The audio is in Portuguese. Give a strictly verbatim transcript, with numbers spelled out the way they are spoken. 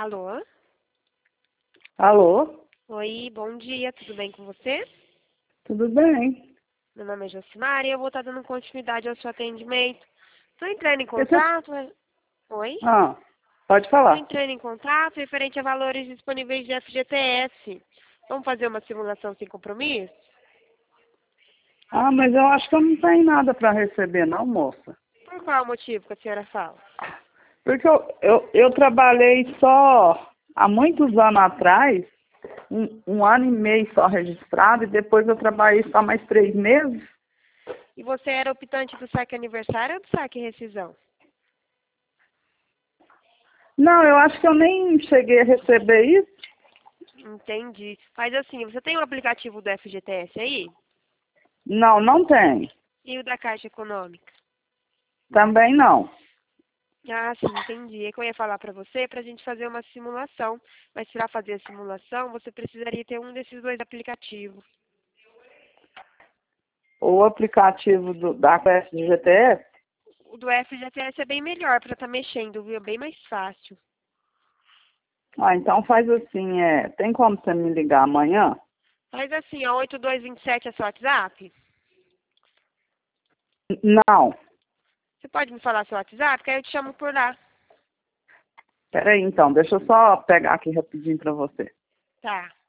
Alô? Alô? Oi, bom dia, tudo bem com você? Tudo bem? Meu nome é Josimara e eu vou estar dando continuidade ao seu atendimento. Estou entrando em Esse é- contato... Oi? Ah, pode Estou falar. entrando em contato referente a valores disponíveis de F G T S. Vamos fazer uma simulação sem compromisso? Ah, mas eu acho que eu não tenho nada para receber, não, moça. Por qual motivo que a senhora fala? Porque eu, eu, eu trabalhei só há muitos anos atrás, um, um ano e meio só registrado, e depois eu trabalhei só mais três meses. E você era optante do saque aniversário ou do saque rescisão? Não, eu acho que eu nem cheguei a receber isso. Entendi. Mas assim, você tem o aplicativo do F G T S aí? Não, não tem. E o da Caixa Econômica? Também não. Ah, sim, entendi. É que eu ia falar para você para a gente fazer uma simulação. Mas para fazer a simulação, você precisaria ter um desses dois aplicativos. O aplicativo do, da F G T S? O do F G T S é bem melhor para estar mexendo, viu? É bem mais fácil. Ah, então faz assim, é, tem como você me ligar amanhã? Faz assim, a oito dois dois sete é seu WhatsApp? Não. Você pode me falar seu WhatsApp? Que aí eu te chamo por lá. Peraí, então, deixa eu só pegar aqui rapidinho para você. Tá.